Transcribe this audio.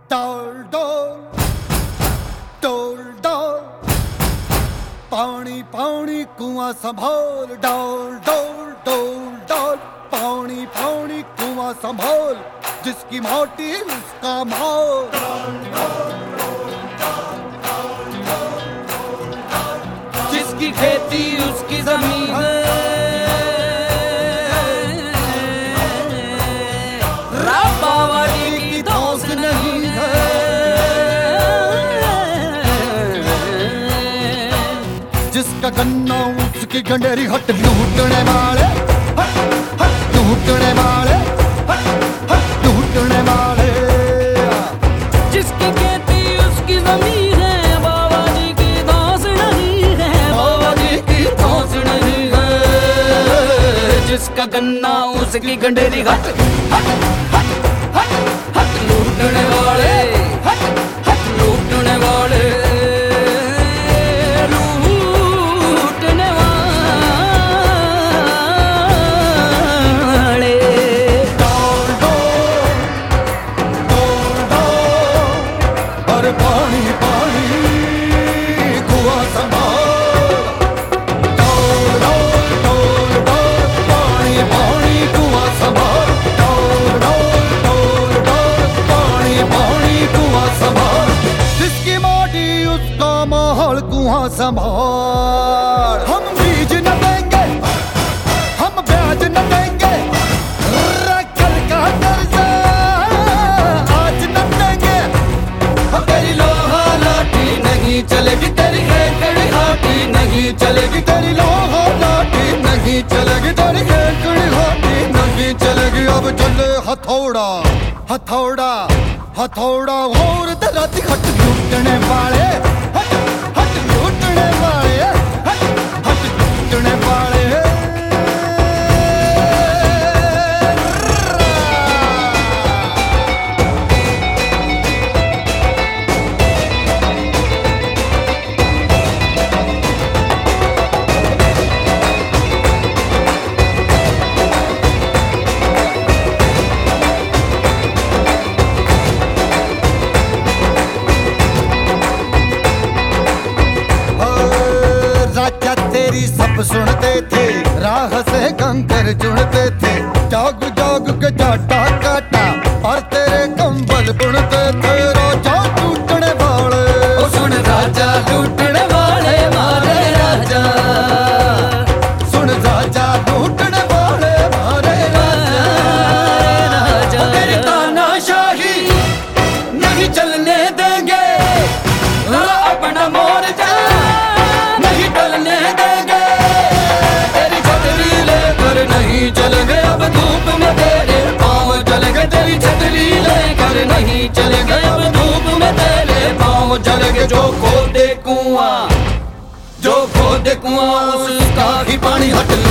डोल डोल डोल डोल पानी पानी कुआं संभाल डोल डोल डोल डोल पानी पानी कुआं संभाल जिसकी माटी उसका माल जिसकी खेती उसकी जमीन बावाली की दोस्त नहीं है जिसका गन्ना उसकी गंडेरी हट लूटने वाले लूटने वाले लूटने वाले जिसकी खेती उसकी जमीन है बाबा जी की दोस्त नहीं है बाबा जी की दोस्त नहीं है जिसका गन्ना उसकी गंडेरी हट लूटने वाले लूटने वाले लूटने वाले डोल डोल डोल डोल और पानी पानी कुआं संभाल डोल डोल डोल डोल पानी पानी कुआं संभाल डोल डोल डोल डोल पानी पानी कुआं संभाल जिसकी माटी उसका माहौल कुआं संभाल हम बीज न देंगे हम ब्याज न देंगे रखल का कर्जा आज न देंगे अब तेरी लोहा लाठी नहीं चलेगी तेरी हेकड़ी हाथी नहीं चलेगी तेरी लोहा लाठी नहीं चलेगी तेरी खेकड़ी हाथी नहीं चलेगी अब चले हथौड़ा हथौड़ा हथौड़ा और दराती हट लूटने वाले हट लूटने वाले हट लूटने वाले राजा तेरी सब सुनते थे राह से कंकर चुनते थे जाग जाग के जाटा काटा और तेरे कंबल बुनते थे राजा लूटने वाले सुन राजा लूटने वाले मारे राजा सुन राजा लूटने वाले मारे राजा तेरी तानाशाही नहीं चलने देंगे अपना मोर्चा नहीं टलने देंगे तेरी छतरी लेकर नहीं चलेंगे अब धूप में तेरे पाँव चलेंगे तेरी छतरी लेकर नहीं चलेंगे अब धूप में तेरे पाँव चलेंगे जो खोदे कुआं उसका ही पानी हट